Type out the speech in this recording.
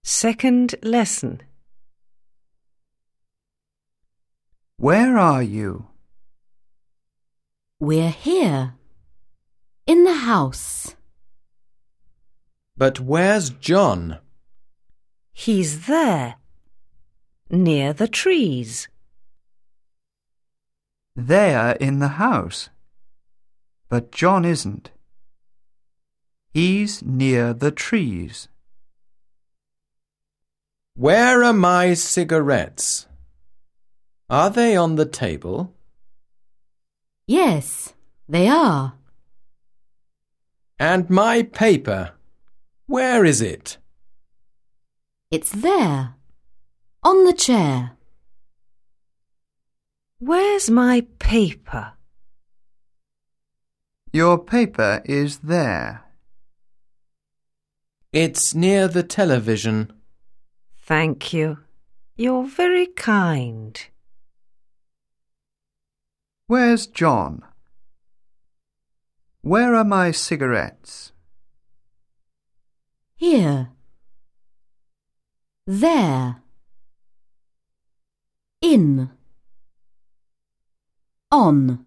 Second lesson. Where are you? We're here. In the house. But where's John? He's there. Near the trees. They're in the house. But John isn't. He's near the trees. Where are my cigarettes? Are they on the table? Yes, they are. And my paper, where is it? It's there. On the chair. Where's my paper? Your paper is there. It's near the television. Thank you. You're very kind. Where's John? Where are my cigarettes? Here. There. In. On.